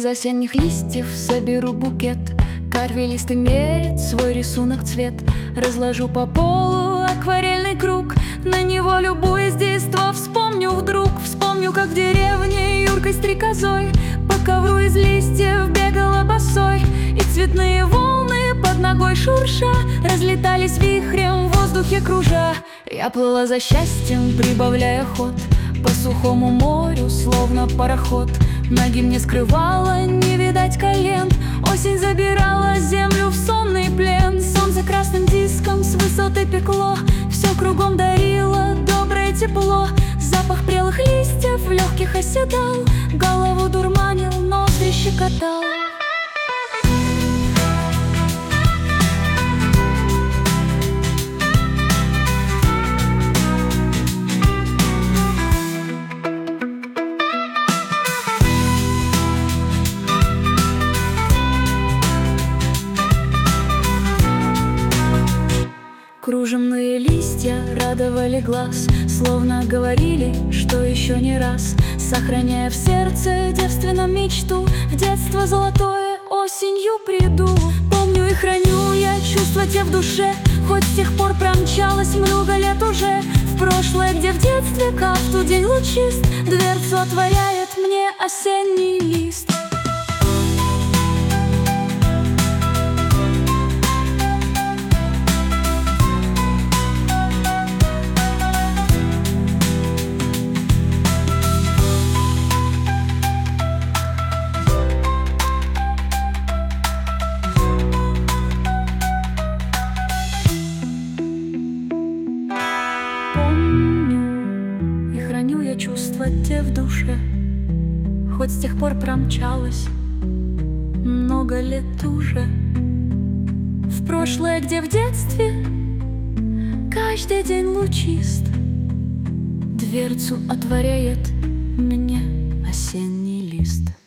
осенних листьев соберу букет. Карвелист имеет свой рисунок цвет. Разложу по полу акварельный круг. На него любуясь действо вспомню вдруг. Вспомню, как в деревне Юркой стрекозой по ковру из листьев бегала босой. И цветные волны под ногой шурша разлетались вихрем в воздухе кружа. Я плыла за счастьем, прибавляя ход по сухому морю, словно пароход. Ноги мне скрывала, не видать колен. Осень забирала землю в сонный плен. Солнце красным диском с высоты пекло. Все кругом дарило доброе тепло. Запах прелых листьев в легких оседал. Голову дурманил, ноздри щекотал. Кружевные листья радовали глаз, словно говорили, что еще не раз, сохраняя в сердце девственном мечту. В детство золотое осенью приду. Помню и храню я чувства те в душе, хоть с тех пор промчалось много лет уже. В прошлое, где в детстве каждый день лучист, дверцу отворяет мне осенний лист. Чувства те в душе, хоть с тех пор промчалось много лет уже. В прошлое, где в детстве каждый день лучист, дверцу отворяет мне осенний лист.